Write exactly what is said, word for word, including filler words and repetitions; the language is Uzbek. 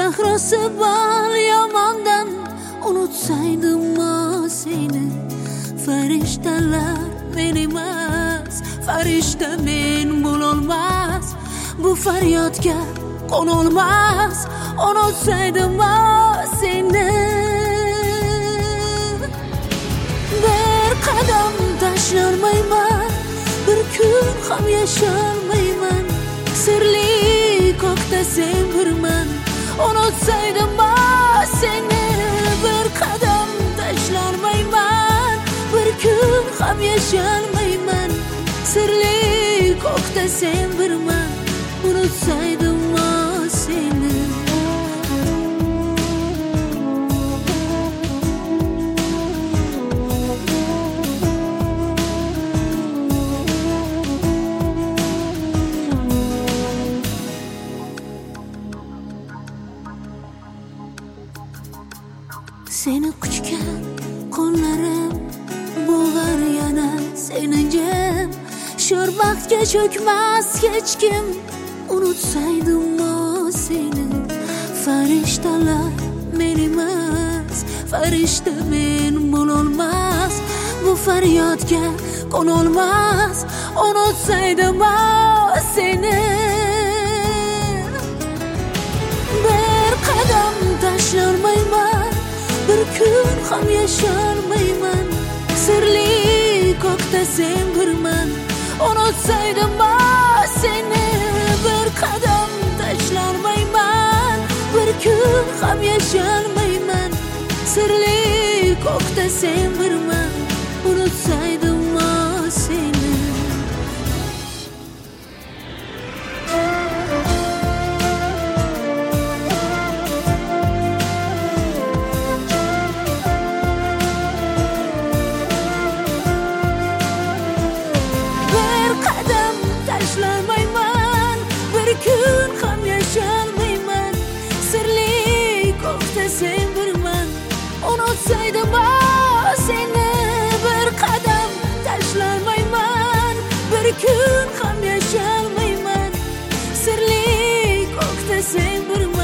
sahrosi bor yomondan unutsaydim seni. Farishtalar men emas, farishta men bo'lolmas, bu faryodga qo'nolmas, unutsaydim seni. Bir qadam tashlarmayman, bir kun ham yasholmayman, sirli ko'kda sen birman, unutsaydim seni. Bir qadam tashlarmayman, bir kun ham yasholmayman, sirli ko'kda sen birman, unutsaydim seni. Seni quchgan qo'llarim bo'g'ar yana seni jam, sho'rbaxtga cho'kmas hech kim, unutsaydim seni. Farishtalar men emas, farishta men bo'lolmas, bu faryodga qo'nolmas, unutsaydim seni. Bir qadam tashlarmayman, bir kun ham yasholmayman, sirli ko'kda sen birman, unutsaydim seni. Bir qadam tashlarmayman, bir kun ham yasholmayman, sirli ko'kda sen birman, unutsaydim seni. Tashlarmayman, bir kun ham yasholmayman, sirli ko'kda sen birman, unutsaydim seni. Bir qadam tashlarmayman, bir kun ham yasholmayman, sirli ko'kda sen birman.